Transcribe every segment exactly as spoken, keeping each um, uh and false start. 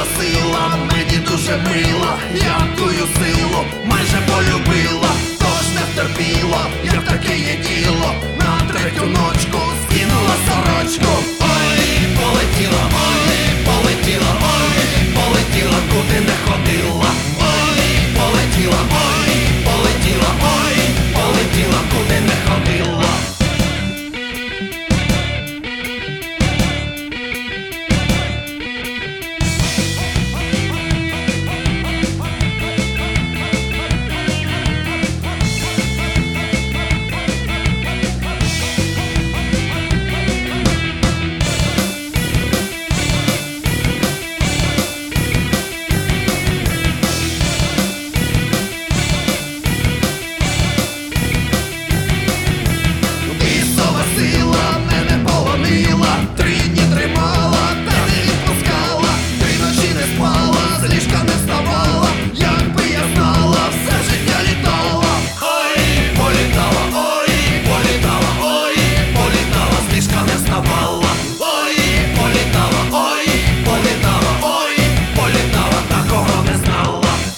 сила, мені дуже мила, якою силу майже полюбила, тож не втерпіла, як таке є діло, на третю ночку скинула сорочку. Ой, полетіла, ой, полетіла, ой, полетіла, куди не ходила. Ой, полетіла, ой, полетіла, ой, полетіла, куди не ходила.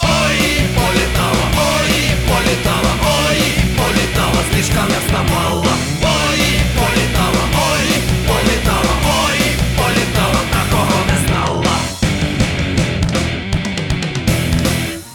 Слишком я вставала.